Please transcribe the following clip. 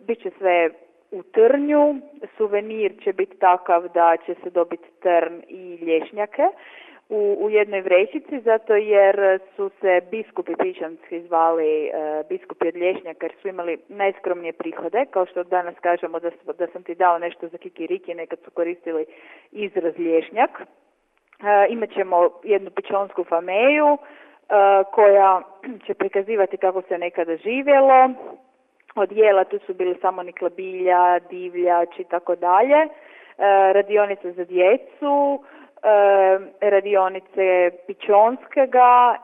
bit će sve u trnju, suvenir će biti takav da će se dobiti trn i lješnjake u jednoj vrećici, zato jer su se biskupi pićanski zvali biskupi od lješnjaka jer su imali najskromnije prihode, kao što danas kažemo da sam ti dao nešto za kikiriki, nekad su koristili izraz lješnjak. Imat ćemo jednu pičonsku fameju koja će prikazivati kako se nekada živjelo. Od jela tu su bili samo niklabilja, divljač i tako dalje. Radionice za djecu, radionice pičonskega